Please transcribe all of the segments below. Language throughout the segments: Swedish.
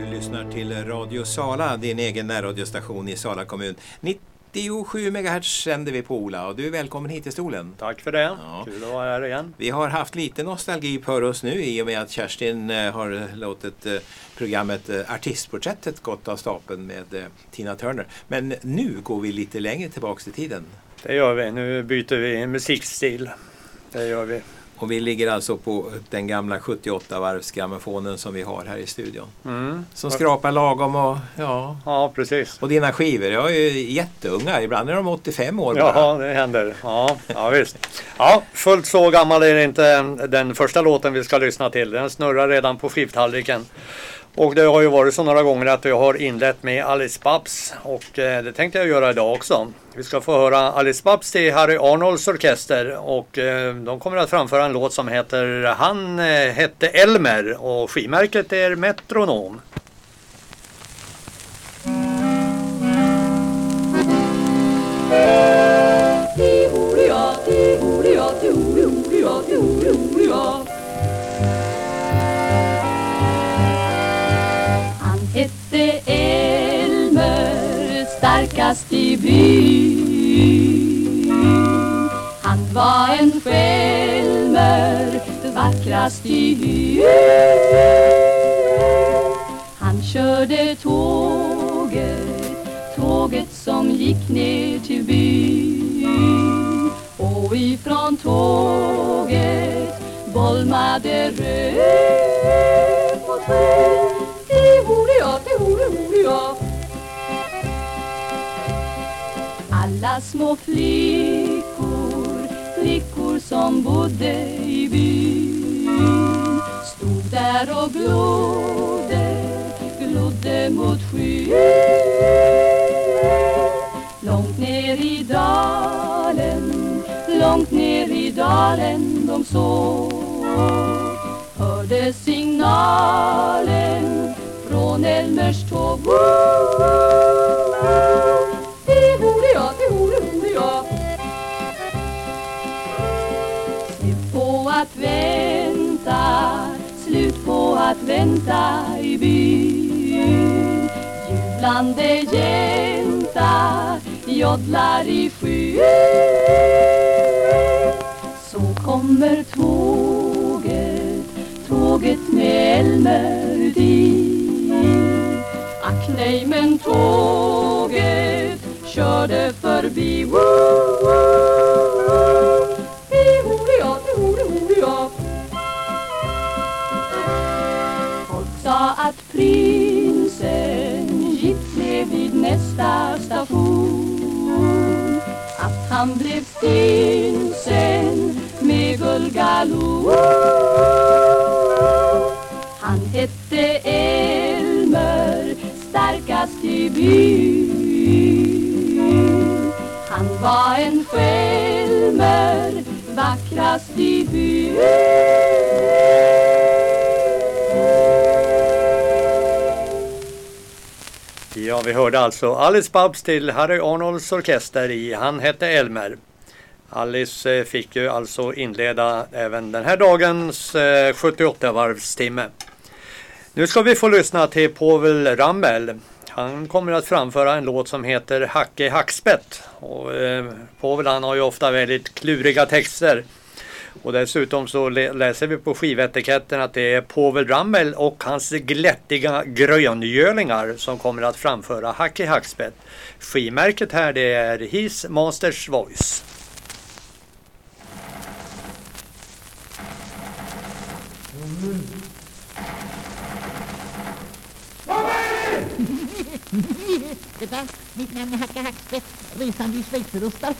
lyssnar till Radio Sala, din egen närradiostation i Sala kommun. 97 MHz sänder vi på, Ola, och du är välkommen hit i stolen. Tack för det. Ja. Kul att vara här igen. Vi har haft lite nostalgi för oss nu i och med att Kerstin har låtit programmet Artistporträttet gått av stapeln med Tina Turner. Men nu går vi lite längre tillbaka i tiden. Det gör vi. Nu byter vi musikstil. Det gör vi. Och vi ligger alltså på den gamla 78-varvsgrammofonen som vi har här i studion. Som skrapar lagom och Ja, precis. Och dina skivor, jag är ju jätteunga. Ibland är de 85 år bara. Ja, det händer. Ja, visst. Ja, fullt så gammal är det inte den första låten vi ska lyssna till. Den snurrar redan på skivtallriken. Och det har ju varit så några gånger att jag har inlett med Alice Babs, och det tänkte jag göra idag också. Vi ska få höra Alice Babs till Harry Arnolds orkester, och de kommer att framföra en låt som heter Han hette Elmer, och skivmärket är Metronom. Hette Elmer, starkast i byn. Han var en skälmer, vackrast i hyn. Han körde tåget som gick ner till byn. Och ifrån tåget bolmade röd mot sjön. Alla små flickor som bodde i byn stod där och glodde mot skyn. Långt ner i dalen de såg, hörde signalen från Elmers tåg. Slut på att vänta i byn. Jublande jänta joddlar i skyn. Så kommer tåget med Elmer dit. Ack nej, men tåget körde förbi. Folk sa att prinsen gick ner vid nästa station, att han blev stinsen med guldgalon. Han hette Elmer, starkast i byn. Han var en skälmer, vackrast i byn. Ja, vi hörde alltså Alice Babs till Harry Arnolds orkester i Han hette Elmer. Alice fick ju alltså inleda även den här dagens 78-varvstimme. Nu ska vi få lyssna till Povel Ramel. Han kommer att framföra en låt som heter Hacke Hackspett. Och Povel, han har ju ofta väldigt kluriga texter. Och dessutom så läser vi på skivetiketten att det är Povel Ramel och hans glättiga gröngölingar som kommer att framföra Hacke Hackspett. Skivmärket här, det är His Masters Voice. Detta, mitt namn är Hacke Hackspett, resande i schweizerostar.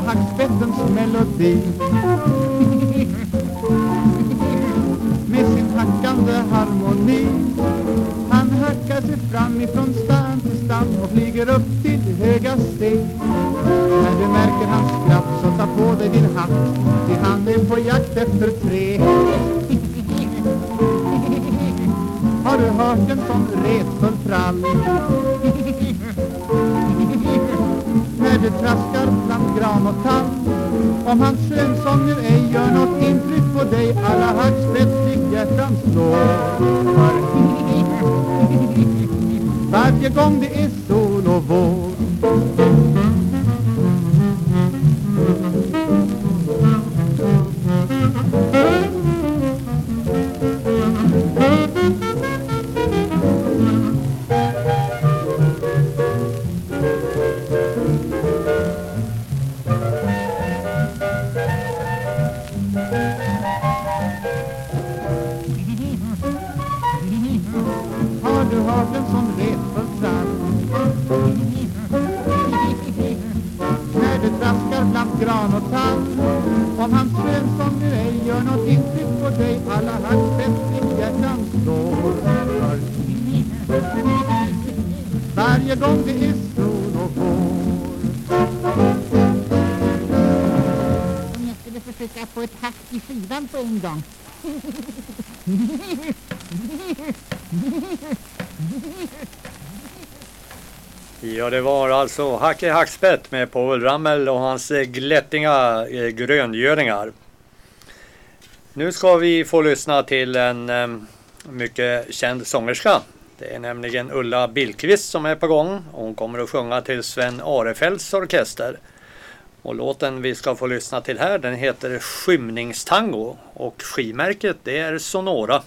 hackspettens melodi. Med sin hackande harmoni. Han hackar sig fram ifrån stam till stam och flyger upp till höga steg. När du märker hans skratt så ta på dig din hatt, till han är på jakt efter tre. Har du hört en sån retfull trall? När du traskar bland gran och tall, om hans skönsång nu ej gör något intryck på dig, alla hackspettig hjärtan slår. Varje gång det är sol och vår. Har du hört en sån retfull trall? När du traskar bland gran och tall, om hans skönsång nu ej gör något intryck på dig, alla hackspettig hjärtan slår. Varje gång det är sol och vår. Om jag skulle försöka få ett hack i skivan på en gång. Ja, det var alltså Hacke Hackspett med Povel Ramel och hans glättinga gröngöringar. Nu ska vi få lyssna till en mycket känd sångerska. Det är nämligen Ulla Billqvist som är på gång. Hon kommer att sjunga till Sven Arefeldts orkester. Och låten vi ska få lyssna till här, den heter Skymningstango. Och skivmärket, det är Sonora.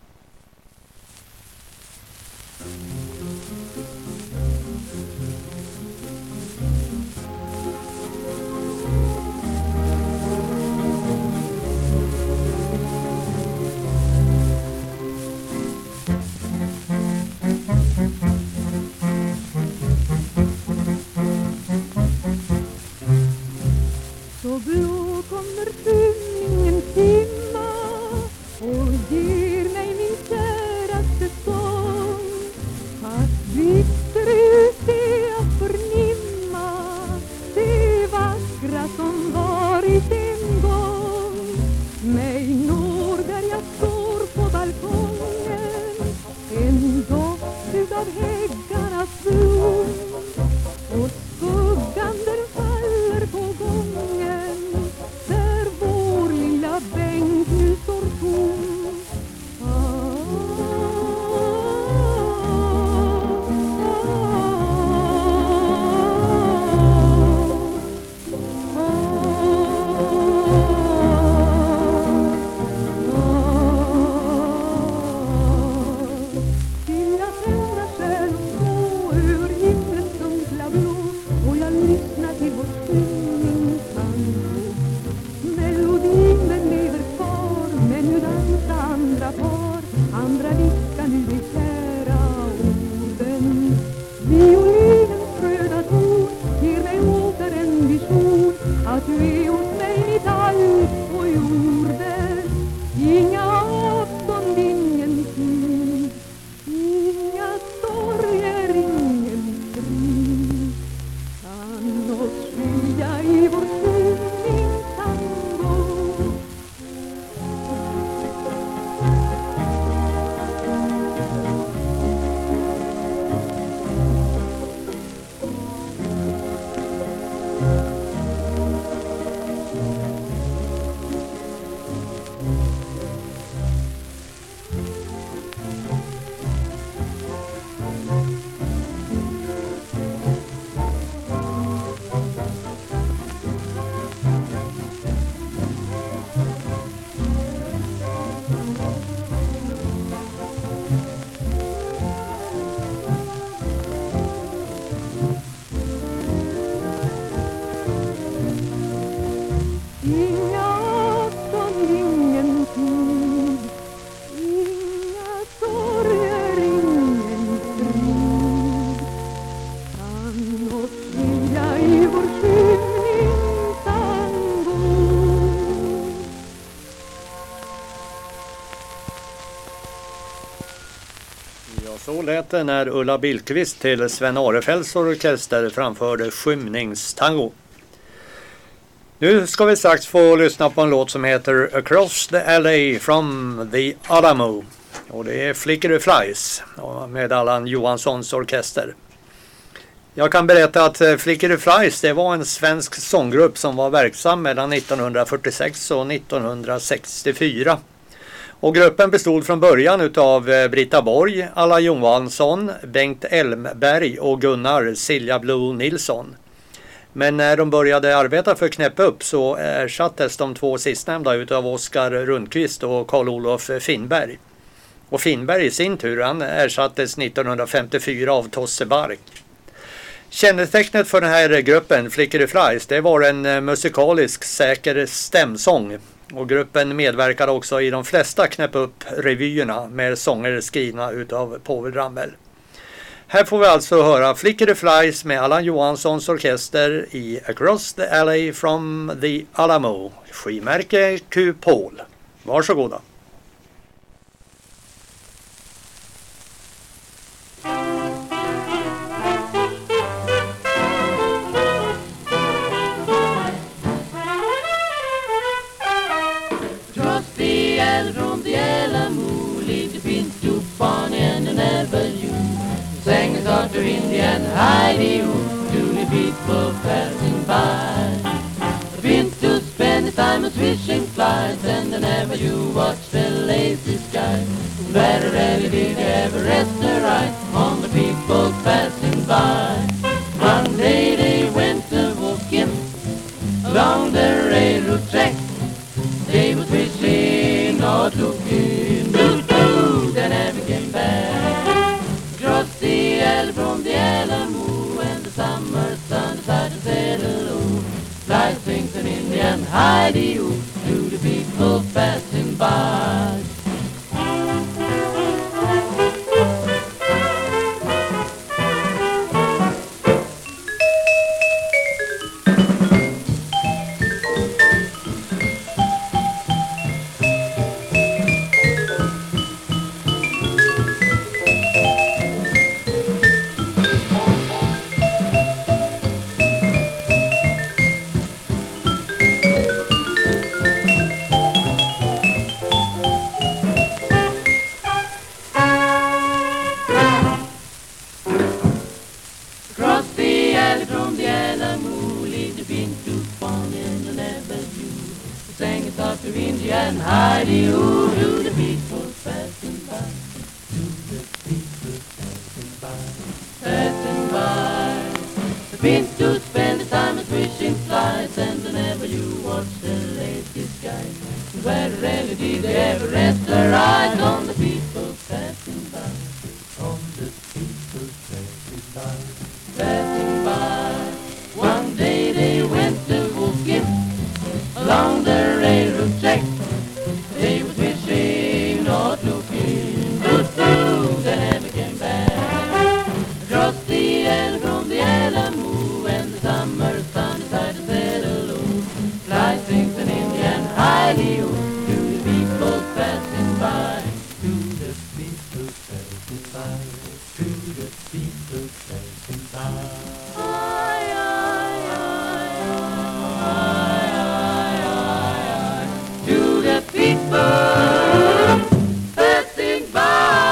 Så blå kommer skymningen timma och ger mig min käraste sång. Fast bitter ut det jag förnimma det vackra som varit en gång. Mig når där jag står på balkongen en doft utav häggarnas blom. Och skuggan den faller på gången där vår lilla bänk nu står tom. Till jag tända själv så ur himlens dunkla blå och jag lyssnar till vår skymningstango. Melodin den lever kvar, men nu dansar andra par, andra viskar nu de kära orden. Violinens röda ton ger mig åter en vision att du är hos mig mitt allt på jorden. Inga avstånd, ingen tid, inga sorger, ingen strid kan oss skilja i vår skymningstango. lät det när Ulla Billqvist till Sven Arefels orkester framförde Skymningstango. Nu ska vi strax få lyssna på en låt som heter Across the LA from the Alamo. Och det är Flicker Flies med Allan Johanssons orkester. Jag kan berätta att Flicker Flies, det var en svensk sånggrupp som var verksam mellan 1946 och 1964. Och gruppen bestod från början utav Britta Borg, Allan Johansson, Bengt Elmberg och Gunnar Silja Blue Nilsson. Men när de började arbeta för Knäpp upp så ersattes de två sistnämnda utav Oskar Rundqvist och Karl-Olof Finnberg. Och Finnberg i sin tur, han ersattes 1954 av Tosse Bark. Kännetecknet för den här gruppen, Flicker Flies, det var en musikalisk säker stämsång. Och gruppen medverkade också i de flesta Knäpp upp-revyerna med sånger skrivna utav Povel Ramel. Här får vi alltså höra Flicker Flies med Allan Johanssons orkester i Across the LA from the Alamo, skivmärke Q Paul. Varsågoda. From the Alamo, lead the pin to Bonnie and an avenue. Sang a sort of Indian hidey-ho to the people passing by. The pin to spend the time as fishing flies, and an avenue watch the lazy sky. Very rarely did they ever rest their eyes on the people passing by. One day they went walking along the railroad track. They was fishing, not looking, doo-doo, they never came back. Across the alley from the Alamo, and the summer sun decided to settle low. Fly sings an Indian hidey-ho to the people passing by. Indian hidey-ho to the people passing by, to the people passing by, passing by. The pins to spend the time as wishing flies, and whenever you watch the lazy sky, where rarely did they ever rest their eyes on the people passing by, on the people passing by, passing by. One day they went walking along the railroad track. They was wishing, not looking, doo-doo, they never came back. Across the alley from the Alamo, and the summer sun decided to settle low. Fly sings an Indian hidey-ho to the people passing by, to the people passing by, to the people passing by. Ay, ay, ay, ay, ay, ay, ay, to the people passing by.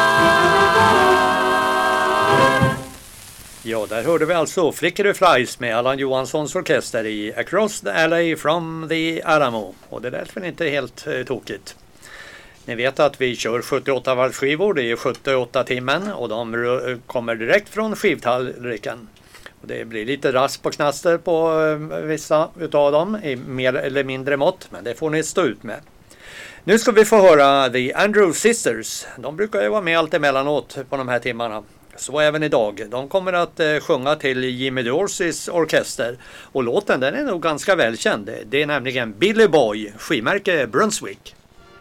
Ja, där hörde vi alltså Flicker Flies med Allan Johanssons orkester i Across the LA from the Alamo. Och det lät väl inte helt tokigt. Ni vet att vi kör 78 varvskivor, det är 78 timmen och de kommer direkt från skivtallriken. Och det blir lite rasp på knaster på vissa utav dem i mer eller mindre mått, men det får ni stå ut med. Nu ska vi få höra The Andrews Sisters. De brukar ju vara med allt emellanåt på de här timmarna. Så även idag. De kommer att sjunga till Jimmy Dorseys orkester. Och låten den är nog ganska välkänd. Det är nämligen Billy Boy, skivmärke Brunswick.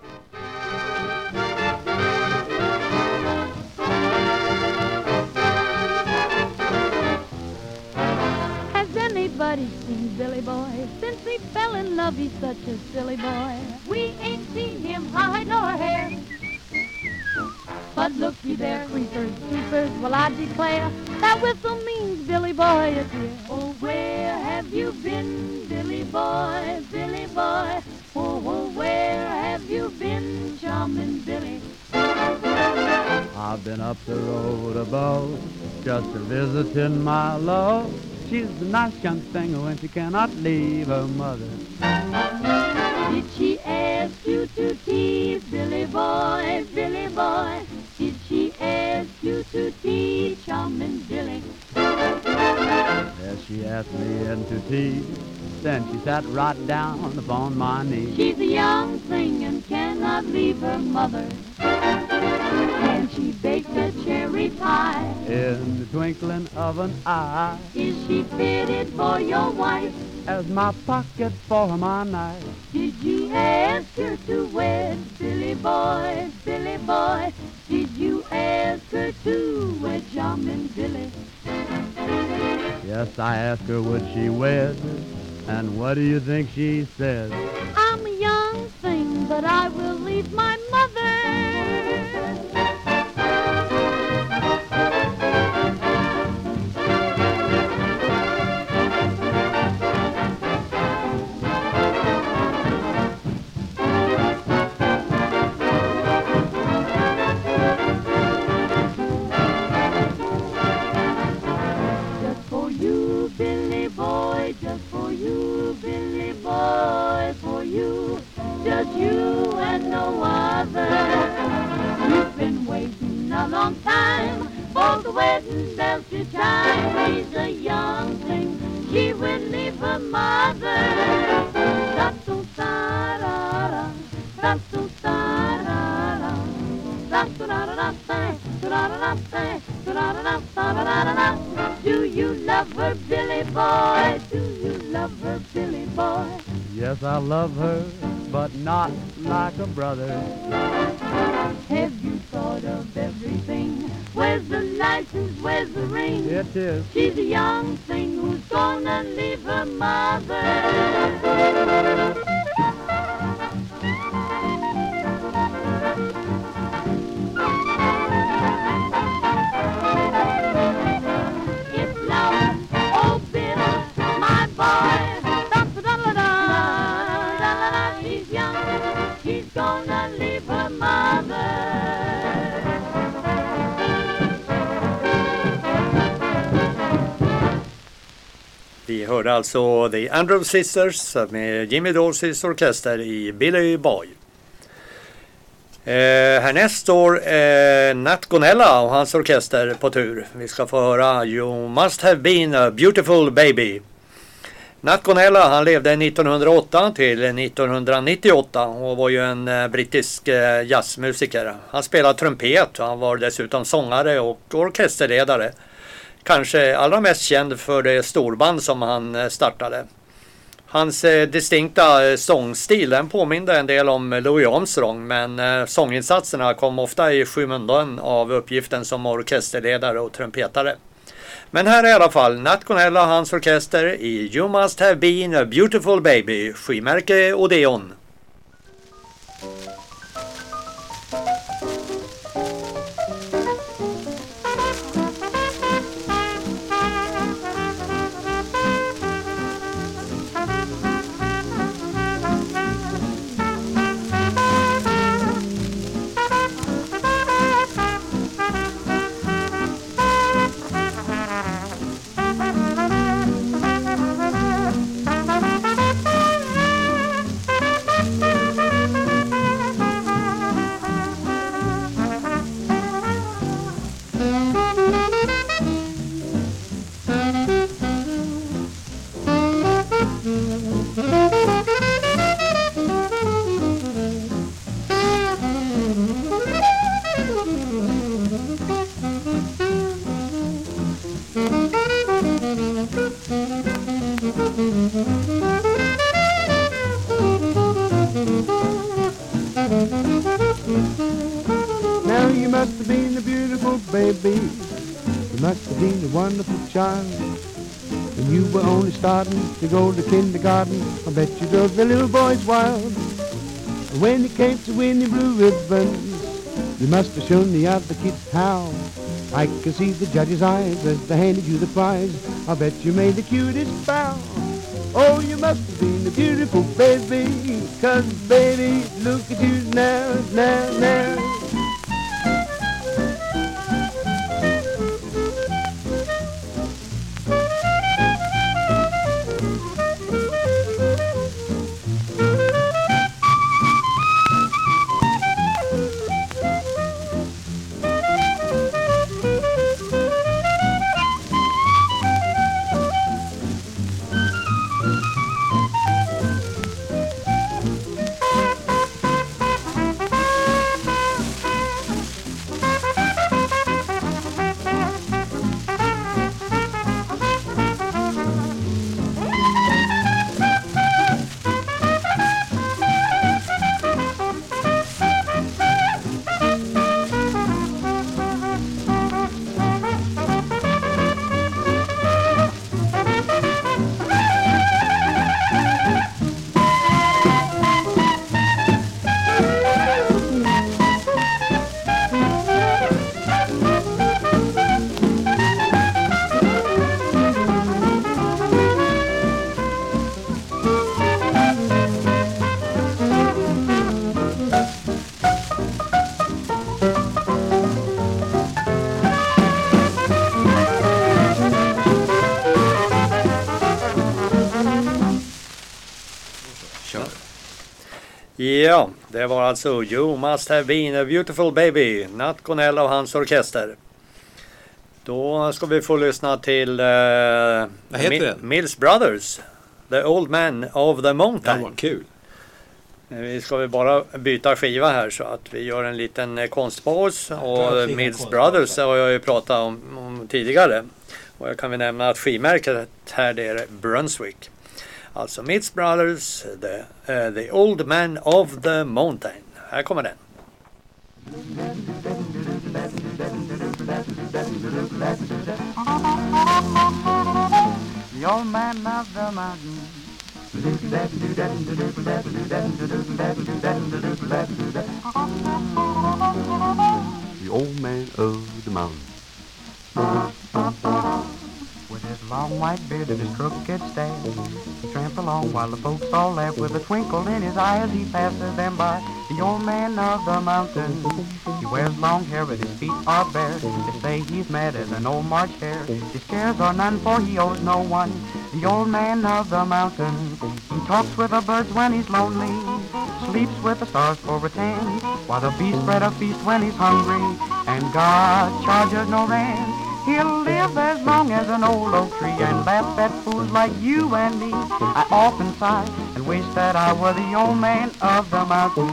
Has anybody seen Billy Boy? Since he fell in love, he's such a silly boy. We ain't seen him hide nor hair, But looky there, creepers, creepers, well I declare that whistle means Billy Boy is here. Oh, where have you been, Billy Boy, Billy Boy? Oh, where have you been, charming Billy? I've been up the road about just a visiting my love. She's a nice young thing when she cannot leave her mother. Did she ask you to tea, Billy Boy, Billy Boy? Did she ask you to tea, charming Billy? Yes, she asked me into tea. Then she sat right down upon my knee. She's a young thing and cannot leave her mother. And she baked a cherry pie In the twinkling of an eye, Is she fitted for your wife? as my pocket for my knife. Did you ask her to wed, Billy Boy, Billy Boy? Did you ask her to wed, charming Billy? Yes, I asked her would she wed, and what do you think she said? I'm a young thing, but I will leave my mother. Just for you, Billy Boy, just for you, Billy Boy, for you, just you and no other. You've been waiting a long time for the wedding bells to chime. She's a young thing, she will leave her mother. Da-do-da-da-da, da-do-da-da-da, da-do-da-da-da-da, da-da-da-da-da, da-da-da-da-da-da-da. Do you love her, Billy Boy? Do you love her, Billy Boy? Yes, I love her, but not like a brother. Have you thought of everything? Where's the license? Where's the ring? It is. She's a young thing who's gonna leave her mother. It's love, oh Bill, my boy. Da-da-da-da-da, she's young, she's gonna leave her mother. Vi hörde alltså The Andrews Sisters med Jimmy Dorsey's orkester i Billy Boy. Härnäst står Nat Gonella och hans orkester på tur. Vi ska få höra You Must Have Been a Beautiful Baby. Nat Gonella, han levde 1908 till 1998 och var ju en brittisk jazzmusiker. Han spelade trumpet och han var dessutom sångare och orkesterledare. Kanske allra mest känd för det storband som han startade. Hans distinkta sångstil, den påminde en del om Louis Armstrong, men sånginsatserna kom ofta i skymundan av uppgiften som orkesterledare och trumpetare. Men här är i alla fall Nat Gonella och hans orkester i You Must Have Been a Beautiful Baby, skivmärke Odeon. Now you must have been a beautiful baby. You must have been a wonderful child. When you were only starting to go to kindergarten, I bet you drove the little boys wild. And when it came to winning blue ribbons, You must have shown the other kids how. I can see the judge's eyes as they handed you the prize. I bet you made the cutest bow. Oh, you must have been a beautiful baby, 'cause baby, look at you now, now, now. Ja, det var alltså You Must Have Been a Beautiful Baby, Nat Gonell och hans orkester. Då ska vi få lyssna till Vad heter den? Mills Brothers, The Old Man of the Mountain. Ja, vad kul. Vi ska väl bara byta skiva här så att vi gör en liten konstpaus. Och Mills Brothers har jag ju pratat om tidigare. Och jag kan väl nämna att skivmärket här det är Brunswick. Alltså Mills Brothers, the Old Man of the Mountain. Här kommer den. The old man of the mountain. The old man of the mountain. With his long white beard and his crooked staff, he tramped along while the folks all laughed. With a twinkle in his eye as he passes them by. The old man of the mountain. He wears long hair but his feet are bare. They say he's mad as an old March hare. His cares are none for he owes no one. The old man of the mountain. He talks with the birds when he's lonely, sleeps with the stars for a tan, while the beast spread a feast when he's hungry, and God charges no rent. He'll live as long as an old oak tree and laugh at fools like you and me. I often sigh and wish that I were the old man of the mountain.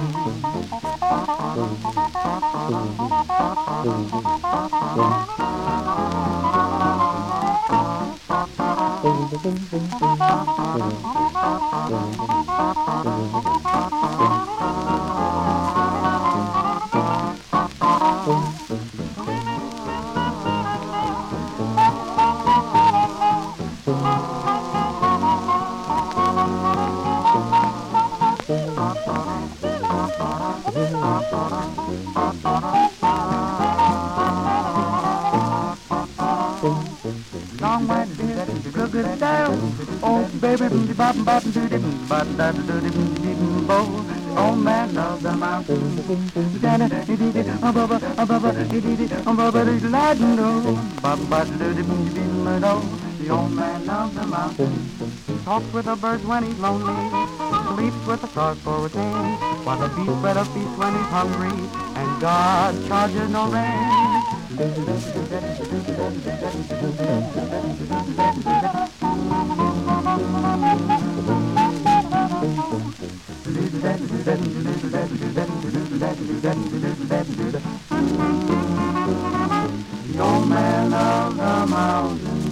Long white beard, good down. Oh baby, bop bop do dip, bop da do dip bow. Oh man of the mountain, Dana did it, above, did it, above the ladder, bop bop do dip bow. The old man of the mountain talks with the birds when he's lonely, sleeps with the stars for a tan, while the beast spread a feast when he's hungry, and God charges no rent. The old man of the mountain.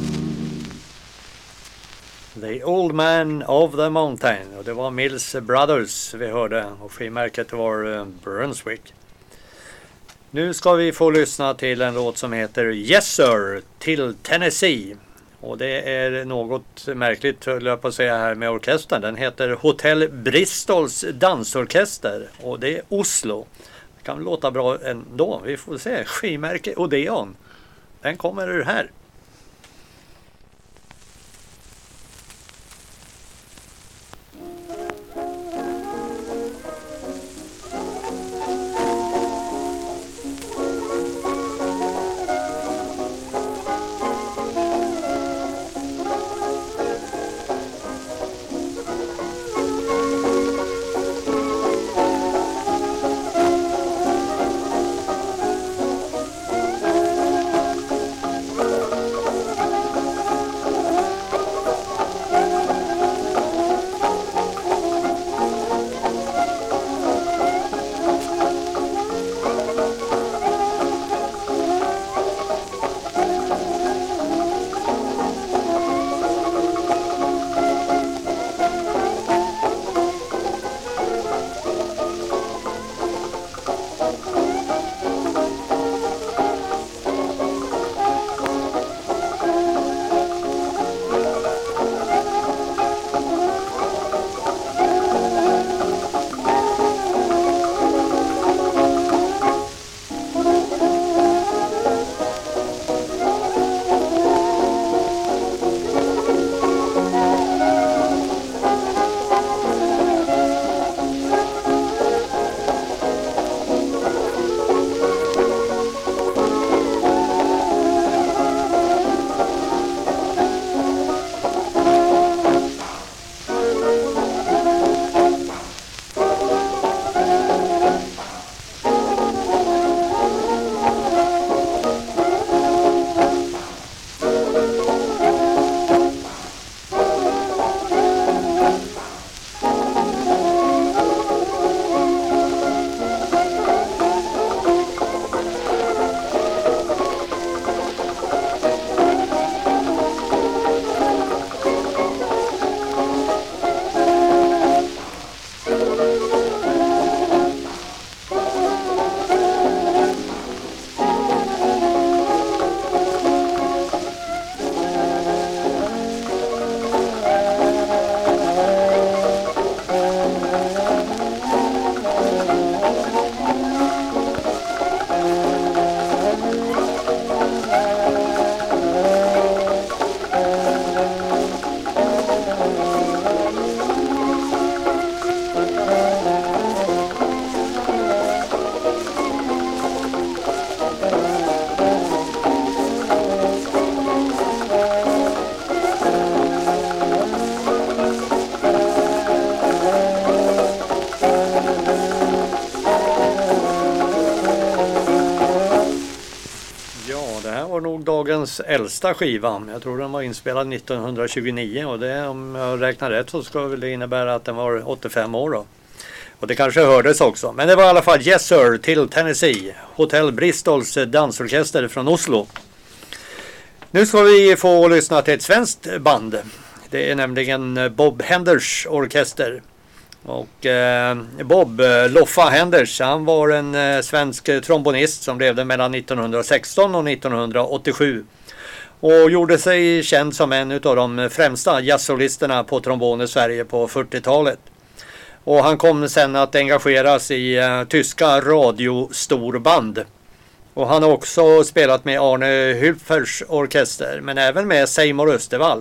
The Old Man of the Mountain. Och det var Mills Brothers vi hörde. Och skivmärket var Brunswick. Nu ska vi få lyssna till en låt som heter Yes Sir till Tennessee. Och det är något märkligt höll jag på att säga här med orkestern. Den heter Hotel Bristols dansorkester. Och det är Oslo. kan låta bra ändå. Vi får se. Skivmärke Odeon. Den kommer ur här. dagens äldsta skiva. Jag tror den var inspelad 1929 och det, om jag räknar rätt, så ska det innebära att den var 85 år då. Och det kanske hördes också. Men det var i alla fall Yes Sir till Tennessee. Hotel Bristols dansorkester från Oslo. Nu ska vi få lyssna till ett svenskt band. Det är nämligen Bob Henders orkester. Och Bob Loffa Henders, han var en svensk trombonist som levde mellan 1916 och 1987. Och gjorde sig känd som en av de främsta jazzsolisterna på trombon i Sverige på 40-talet. Och han kom sen att engageras i tyska radiostorband. Och han har också spelat med Arne Hülfers orkester, men även med Seymour Östervall.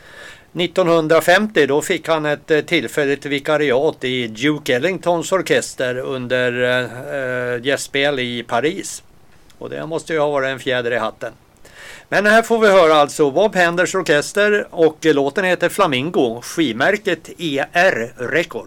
1950 då fick han ett tillfälligt vikariat i Duke Ellingtons orkester under gästspel i Paris. Och det måste ju ha varit en fjäder i hatten. Men här får vi höra alltså Bob Henders orkester och låten heter Flamingo, skivmärket ER Record.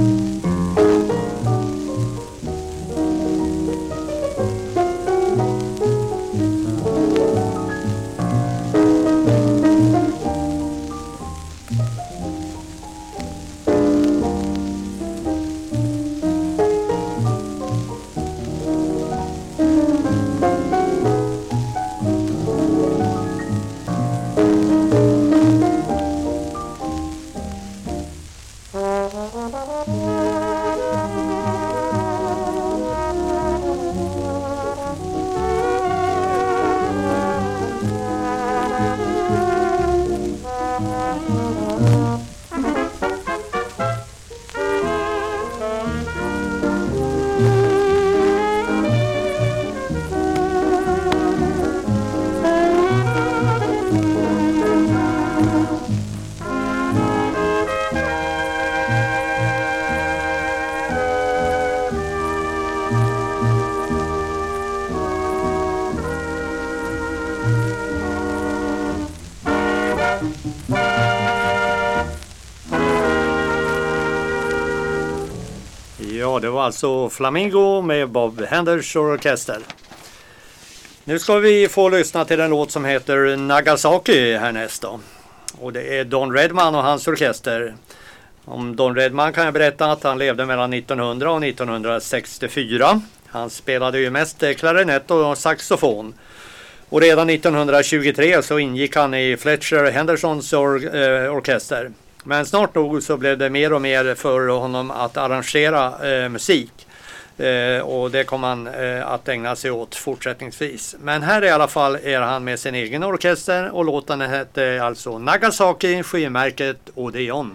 Ja, det var alltså Flamingo med Bob Henders orkester. Nu ska vi få lyssna till en låt som heter Nagasaki härnäst då. Och det är Don Redman och hans orkester. Om Don Redman kan jag berätta att han levde mellan 1900 och 1964. Han spelade ju mest klarinett och saxofon. Och redan 1923 så ingick han i Fletcher Hendersons orkester. Men snart nog så blev det mer och mer för honom att arrangera musik. Och det kommer han att ägna sig åt fortsättningsvis. Men här i alla fall är han med sin egen orkester och låten heter alltså Nagasaki, skivmärket Odeon.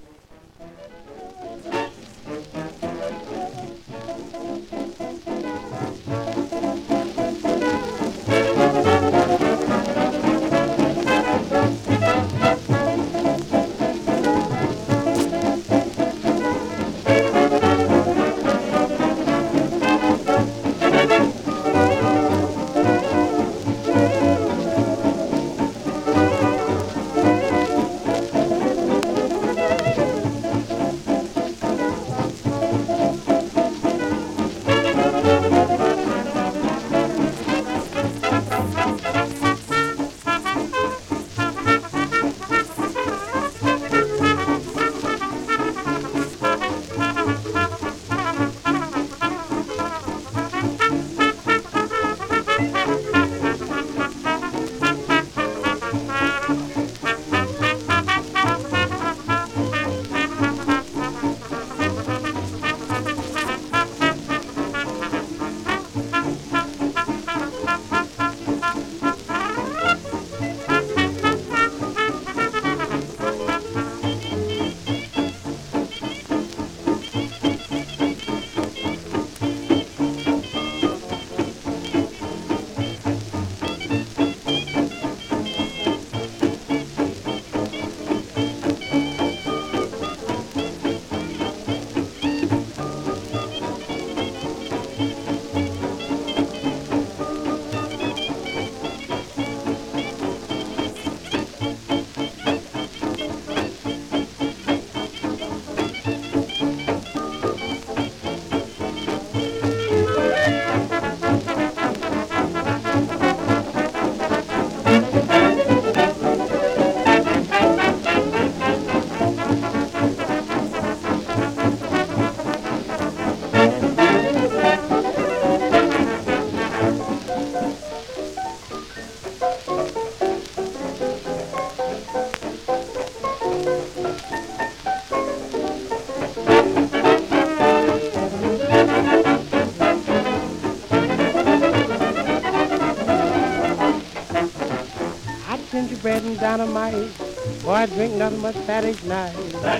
Bread and dynamite, boy, I drink nothing but Saturday night.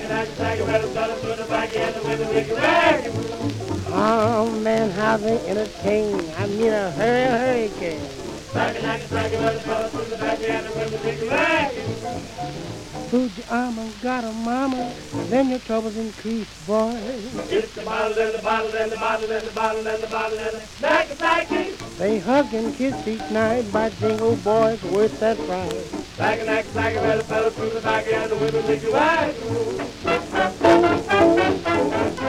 Oh man, how they entertain! I mean a hurricane. Food your armor, got a mama, then your troubles increase, boy. It's the bottle and the bottle and the bottle and the bottle and the bottle and the Nagasaki. They hug and kiss each night by jingle boys worth that price. Like a Nagasaki, well, a fellow through the back and the women make you right.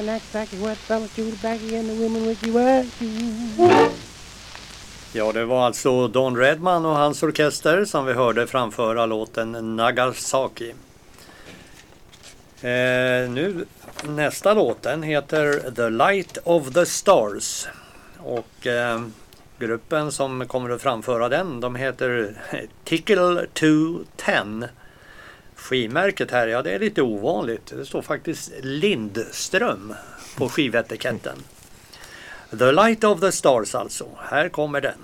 and act sacky, wet fellas chew tobacco and the women wish you were you. Ja, det var alltså Don Redman och hans orkester som vi hörde framföra låten Nagasaki. Nu nästa låten heter The Light of the Stars och gruppen som kommer att framföra den, de heter Tickle 210. Skivmärket här, ja det är lite ovanligt. Det står faktiskt Lindström på skivetiketten. The Light of the Stars alltså. Här kommer den.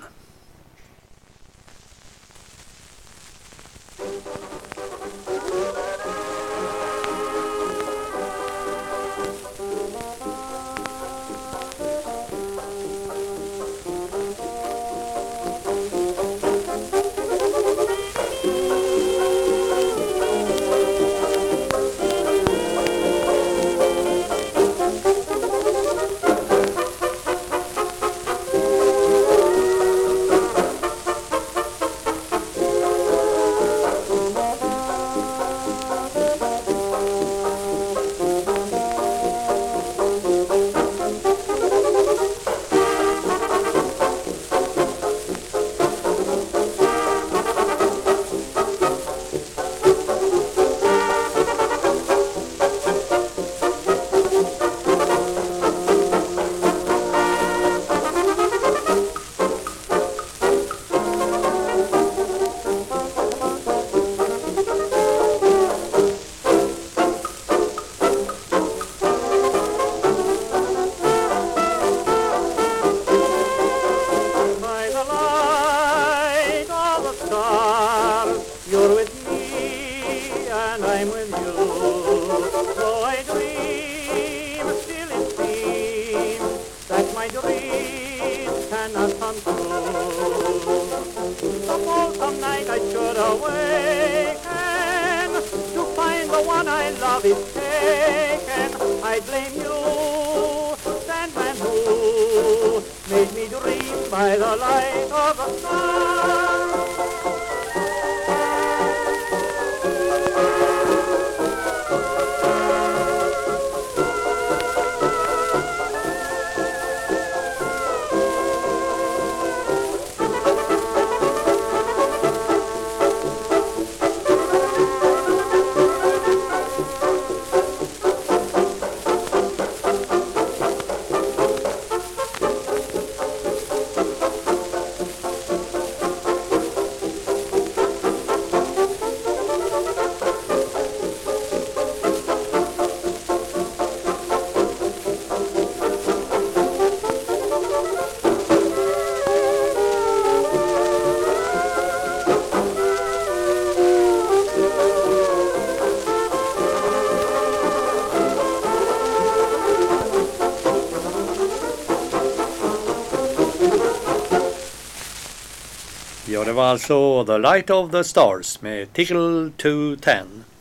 Ja, det var alltså The Light of the Stars med Tickle 210.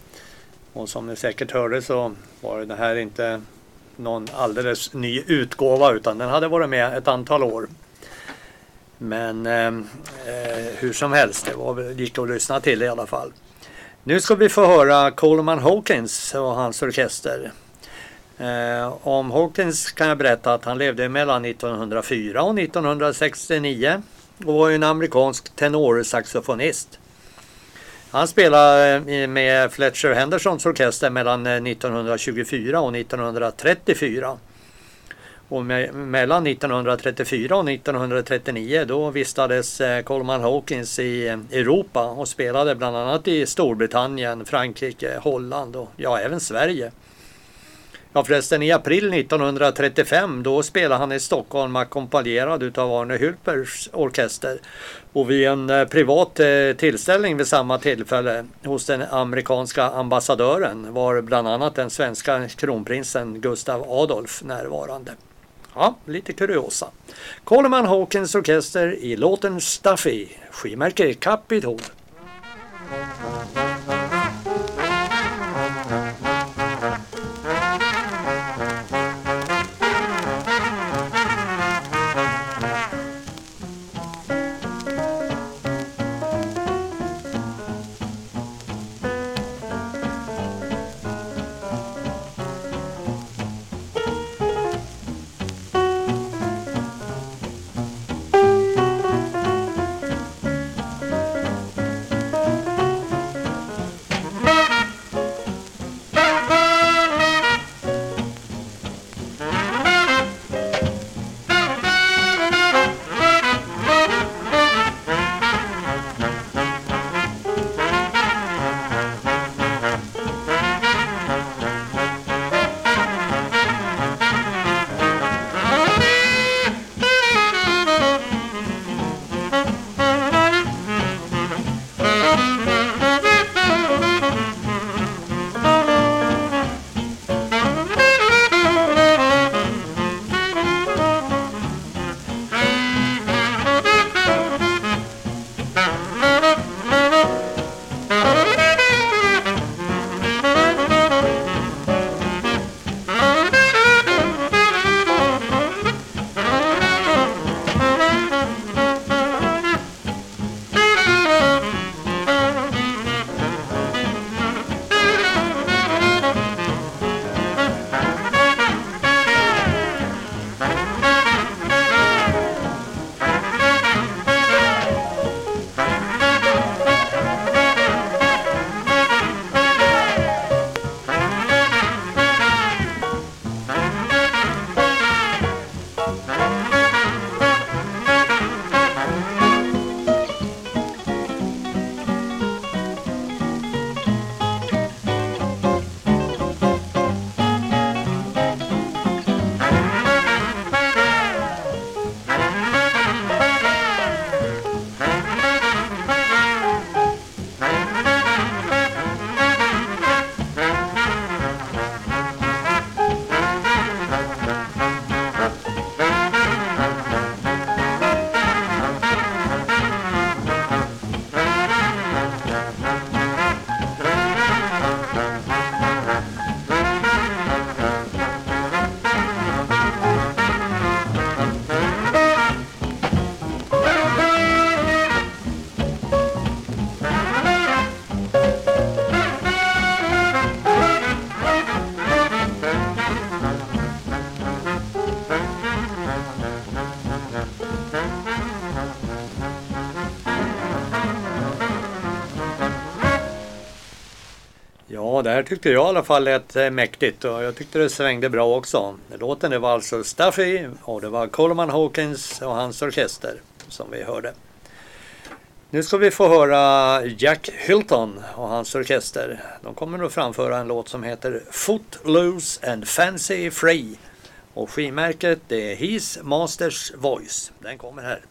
Och som ni säkert hörde så var det här inte någon alldeles ny utgåva utan den hade varit med ett antal år. Men hur som helst, det var gick att lyssna till i alla fall. Nu ska vi få höra Coleman Hawkins och hans orkester. Om Hawkins kan jag berätta att han levde mellan 1904 och 1969 och var en amerikansk tenorsaxofonist. Han spelade med Fletcher Hendersons orkester mellan 1924 och 1934. Och mellan 1934 och 1939 då vistades Coleman Hawkins i Europa och spelade bland annat i Storbritannien, Frankrike, Holland och ja, även Sverige. Ja, förresten i april 1935 då spelade han i Stockholm ackompanjerad utav Arne Hülpers orkester. Och vid en privat tillställning vid samma tillfälle hos den amerikanska ambassadören var bland annat den svenska kronprinsen Gustav Adolf närvarande. Ja, lite kuriosa. Coleman Hawkins orkester i låten Stuffy, skivmärke Capitol. Ja, det här tyckte jag i alla fall lät mäktigt och jag tyckte det svängde bra också. Låten det var alltså Stuffy och det var Coleman Hawkins och hans orkester som vi hörde. Nu ska vi få höra Jack Hylton och hans orkester. De kommer att framföra en låt som heter Footloose and Fancy Free. Och skivmärket det är His Masters Voice. Den kommer här.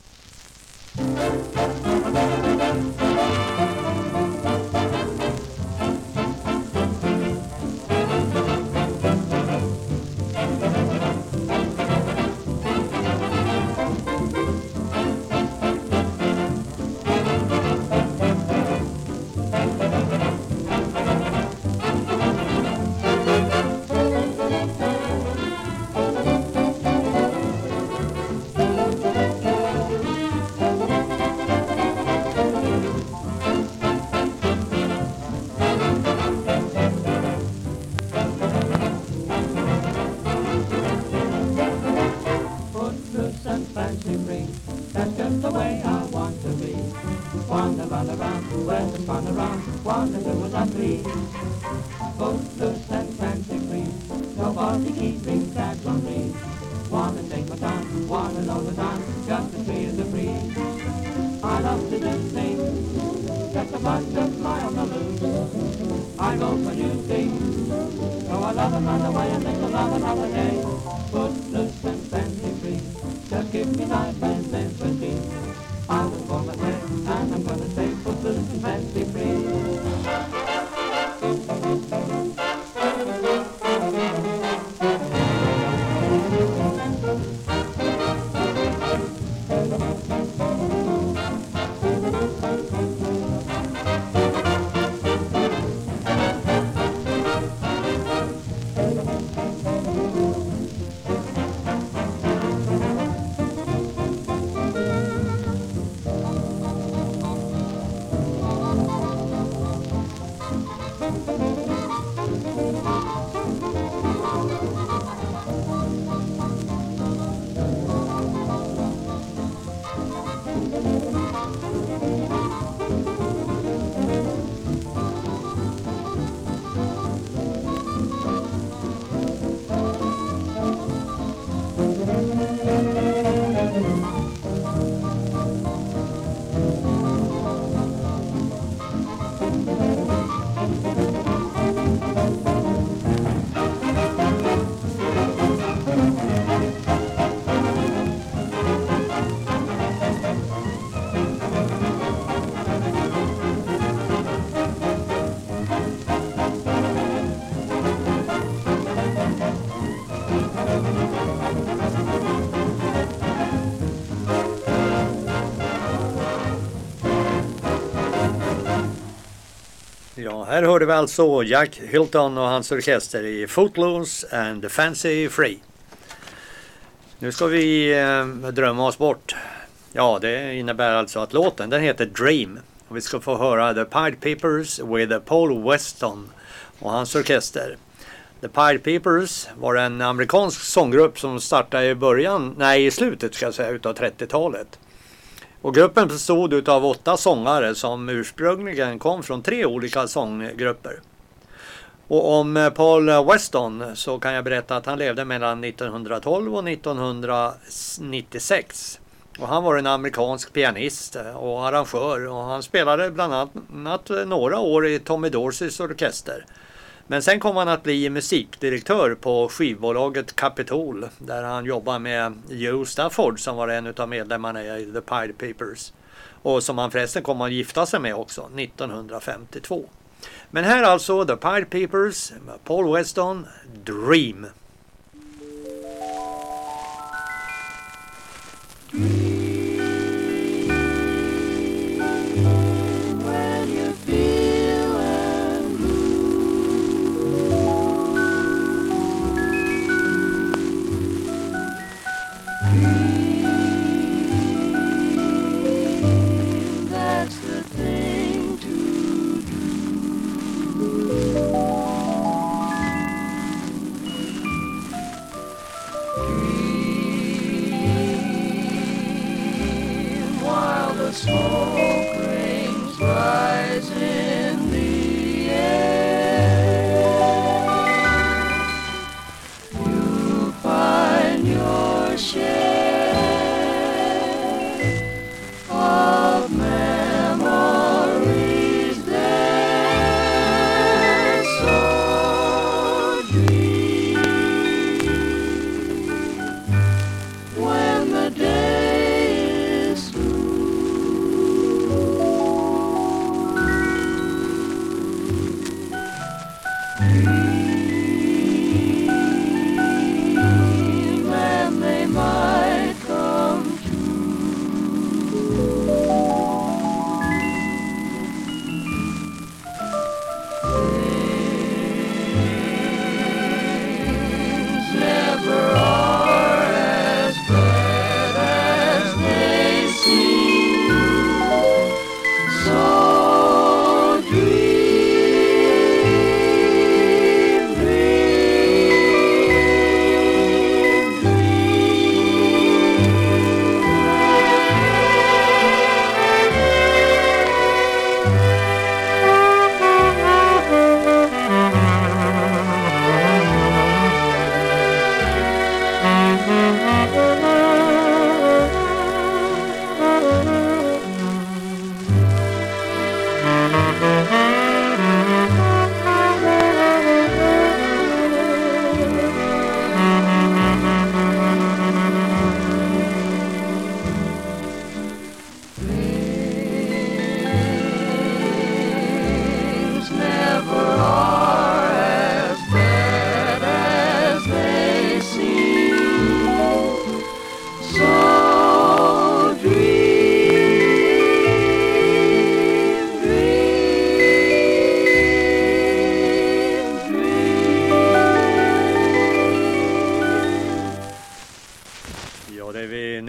Ja, här hörde vi alltså Jack Hylton och hans orkester i Footloose and Fancy Free. Nu ska vi drömma oss bort. Ja, det innebär alltså att låten, den heter Dream. Och vi ska få höra The Pied Piper with Paul Weston och hans orkester. The Pied Piper var en amerikansk sånggrupp som startade i slutet ska jag säga, utav 30-talet. Och gruppen bestod av 8 sångare som ursprungligen kom från 3 olika sånggrupper. Och om Paul Weston så kan jag berätta att han levde mellan 1912 och 1996. Och han var en amerikansk pianist och arrangör och han spelade bland annat några år i Tommy Dorseys orkester. Men sen kom han att bli musikdirektör på skivbolaget Capitol där han jobbade med Joe Stafford som var en av medlemmarna i The Pied Pipers. Och som han förresten kom att gifta sig med också 1952. Men här alltså The Pied Pipers, Paul Weston, Dream. Smoke rings rise in the air.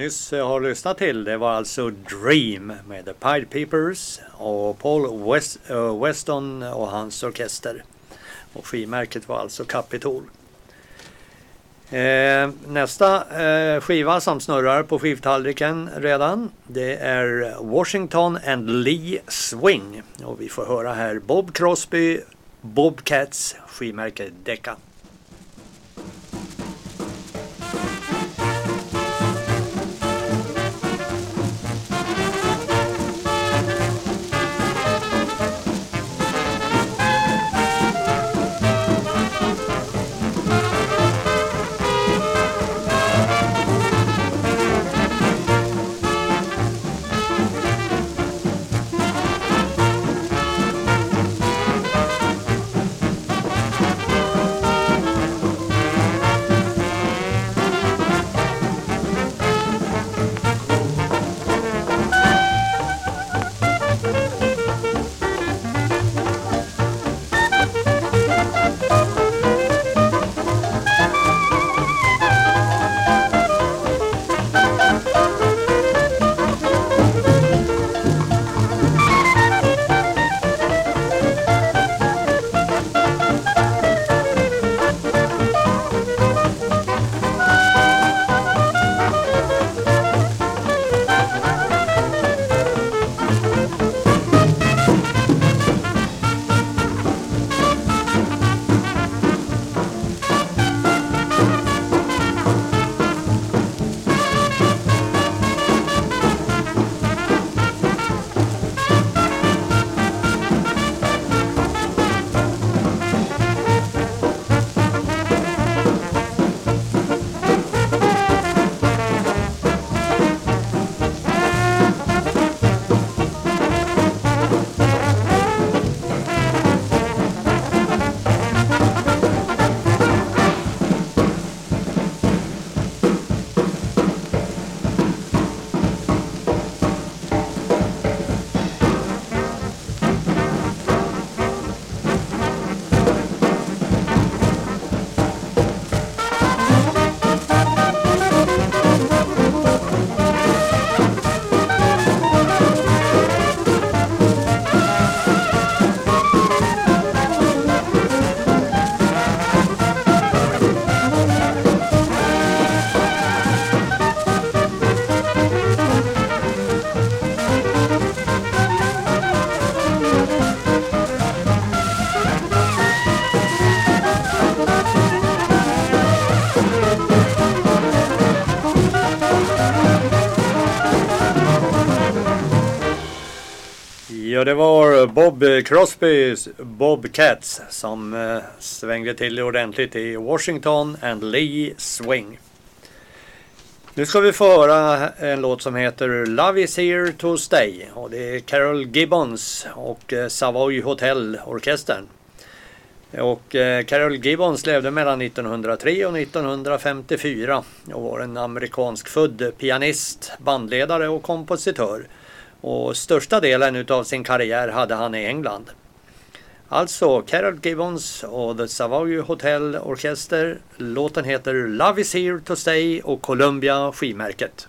nyss har lyssnat till, det var alltså Dream med The Pied Piper och Paul Weston och hans orkester. Och skivmärket var alltså Capitol. Nästa skiva som snurrar på skivtallriken redan, det är Washington and Lee Swing. Och vi får höra här Bob Crosby, Bobcats, skivmärke Decca. Ja, det var Bob Crosbys Bobcats som svängde till ordentligt i Washington and Lee Swing. Nu ska vi få höra en låt som heter Love is here to stay. Och det är Carol Gibbons och Savoy Hotel orkestern. Och Carol Gibbons levde mellan 1903 och 1954 och var en amerikansk född pianist, bandledare och kompositör. Och största delen av sin karriär hade han i England. Alltså Carol Gibbons och The Savoy Hotel Orkester. Låten heter Love is here to stay och Columbia skivmärket.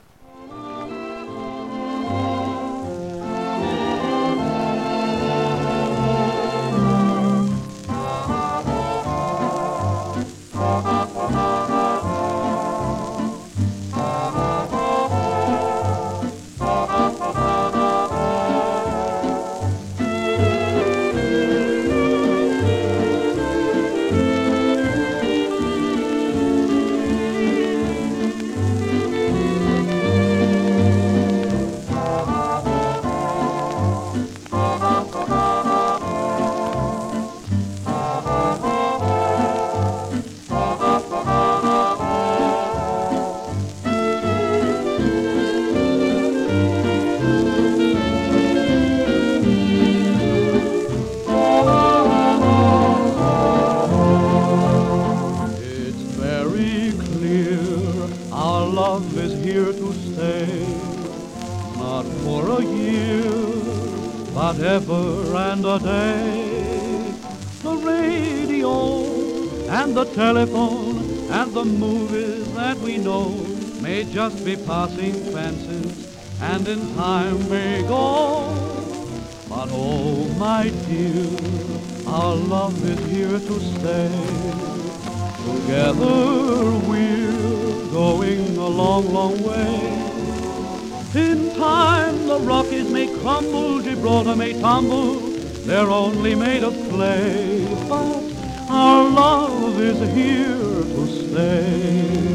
Ever and a day, the radio and the telephone and the movies that we know may just be passing fancies, and in time may go. But oh my dear, our love is here to stay. Together we're going a long, long way. In time the Rockies may crumble, Gibraltar may tumble, they're only made of clay. But our love is here to stay.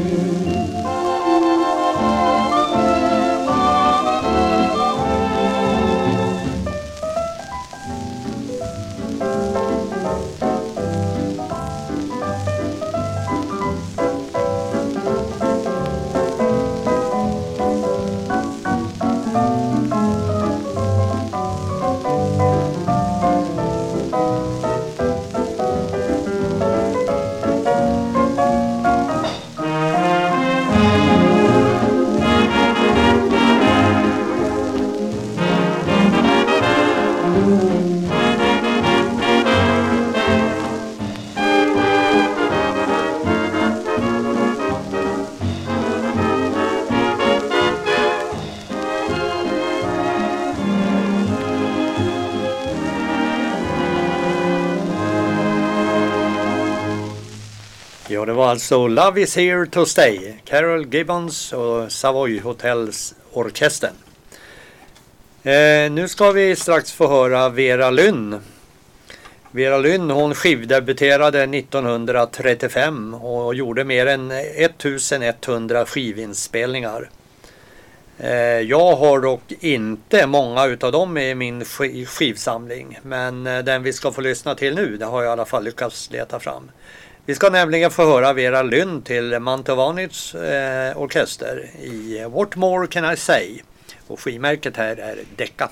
Ja, det var alltså Love is here to stay, Carol Gibbons och Savoy Hotels orkestern. Nu ska vi strax få höra Vera Lynn. Vera Lynn, hon skivdebuterade 1935 och gjorde mer än 1100 skivinspelningar. Jag har dock inte många utav dem i min skivsamling, men den vi ska få lyssna till nu, det har jag i alla fall lyckats leta fram. Vi ska nämligen få höra Vera Lynn till Mantovani's orkester i What More Can I Say? Och skivmärket här är Decca.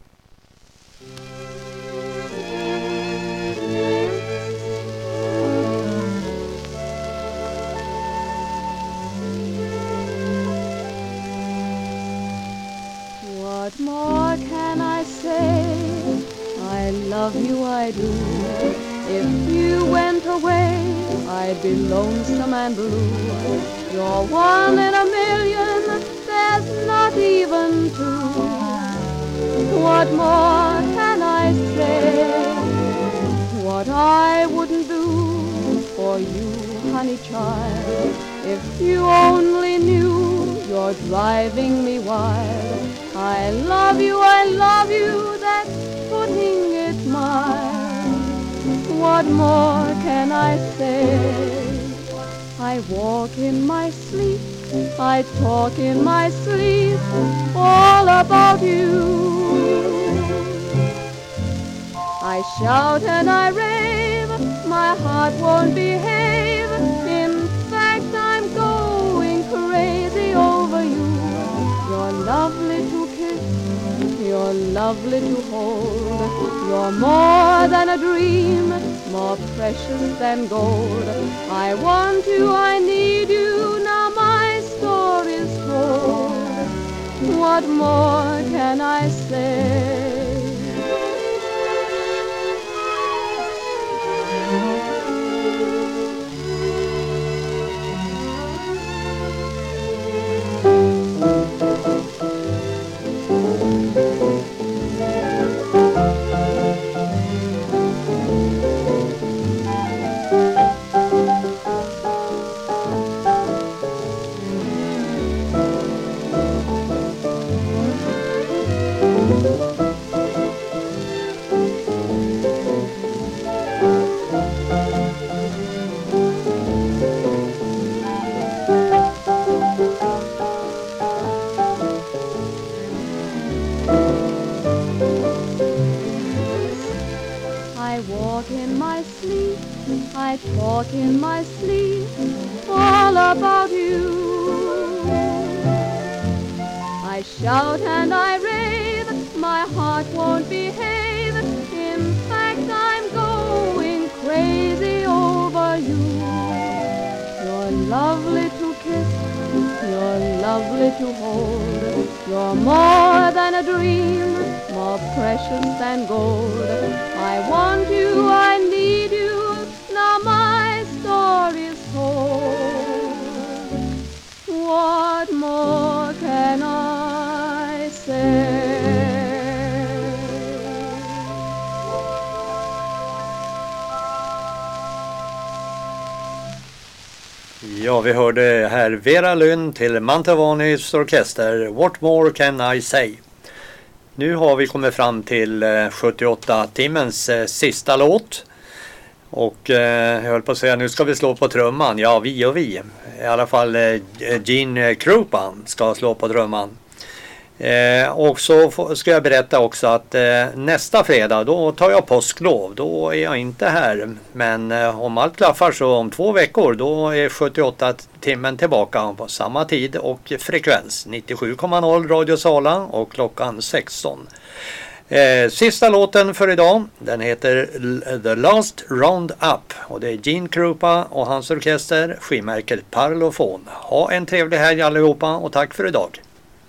What more can I say? I love you, I do. If you went away, I'd be lonesome and blue. You're one in a million, there's not even two. What more can I say? What I wouldn't do for you, honey child. If you only knew, you're driving me wild. I love you, that's putting it mild. What more can I say? I walk in my sleep, I talk in my sleep, all about you. I shout and I rave, my heart won't behave. In fact, I'm going crazy over you. You're lovely to kiss, you're lovely to hold. You're more than a dream, more precious than gold. I want you, I need you, now my story's told. What more can I say? I talk in my sleep all about you. I shout and I rave, my heart won't behave. In fact, I'm going crazy over you. You're lovely to kiss, you're lovely to hold. You're more than a dream, more precious than gold. I want you, I need you, now my story's told. What Ja, vi hörde här Vera Lynn till Mantovanis orkester, What More Can I Say? Nu har vi kommit fram till 78-timmens sista låt. Och jag höll på att säga, nu ska vi slå på trumman. Ja, vi och vi. I alla fall Gene Krupa ska slå på trumman. Och så ska jag berätta också att nästa fredag då tar jag påsklov. Då är jag inte här. Men om allt klaffar så om 2 veckor då är 78 timmen tillbaka på samma tid och frekvens. 97,0 Radio Sala och klockan 16. Sista låten för idag, den heter The Last Round Up och det är Gene Krupa och hans orkester, skivmärket Parlophone. Ha en trevlig helg allihopa och tack för idag.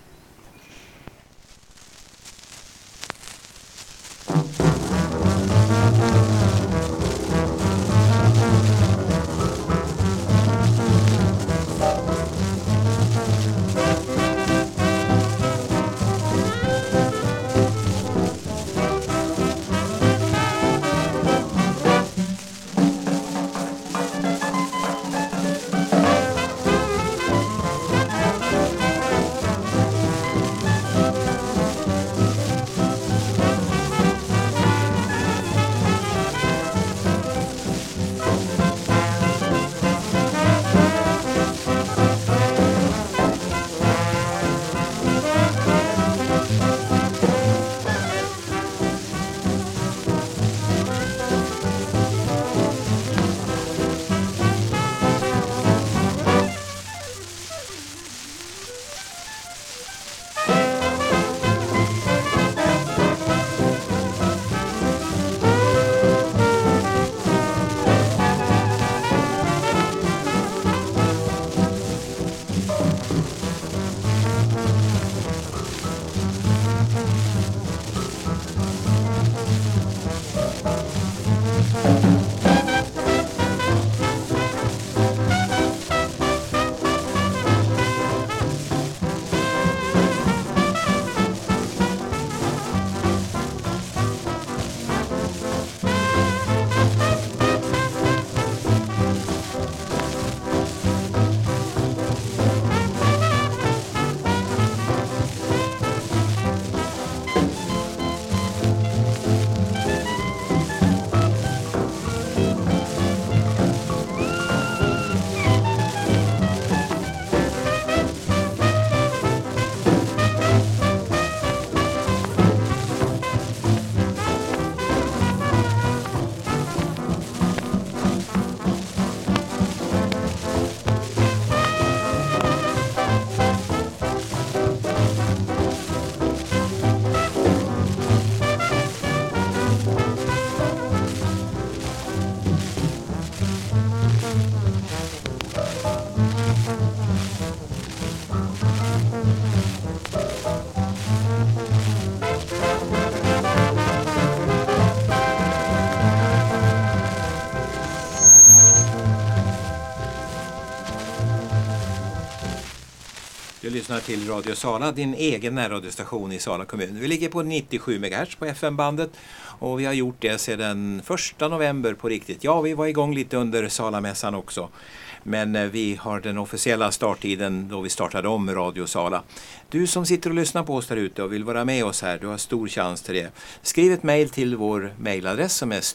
Du lyssnar till Radio Sala, din egen närradiostation i Sala kommun. Vi ligger på 97 MHz på FM-bandet och vi har gjort det sedan 1 november på riktigt. Ja, vi var igång lite under Salamässan också. Men vi har den officiella starttiden då vi startade om Radio Sala. Du som sitter och lyssnar på oss där ute och vill vara med oss här, du har stor chans till det. Skriv ett mejl till vår mejladress som är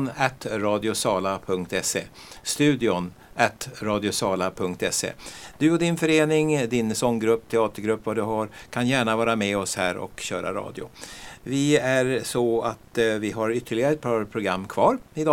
studion@radiosala.se. studion@radiosala.se. Du och din förening, din sånggrupp, teatergrupp, vad du har, kan gärna vara med oss här och köra radio. Vi är så att vi har ytterligare ett par program kvar idag.